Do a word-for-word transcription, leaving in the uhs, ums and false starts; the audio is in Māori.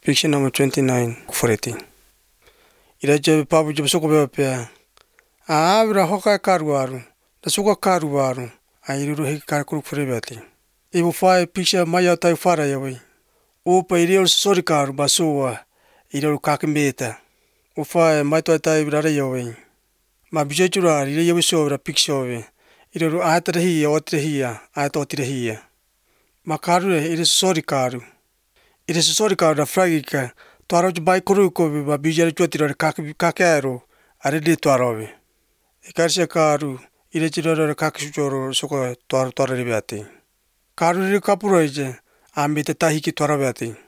Picture number twenty-nine, forty. Ira jabe pabu jabe soko beba pea. Ah, vira hoka karuaru. Da suka karuaru. Airu he karkuru furebati. Ibu fai picture maya tai fara yawi. O pa iriol sori karu basua. Iriol kakembeta. O fai mai tai tai virare yawi. Ma bijechura ire yawi so vira picture. Iriol atra hiya otra hiya. Ata otra hiya. Ma karu ire sori karu. Ire sori karu da fragika. Tuaro bai kuru ko ba bijari chotiro kak kakero. Are de tuarovi. Ikarse karu. Ire chiro kakshoro soko tuaro tuaro ribiati. Karu ire kapuro ije. Ambite tahi ki tuaro biati.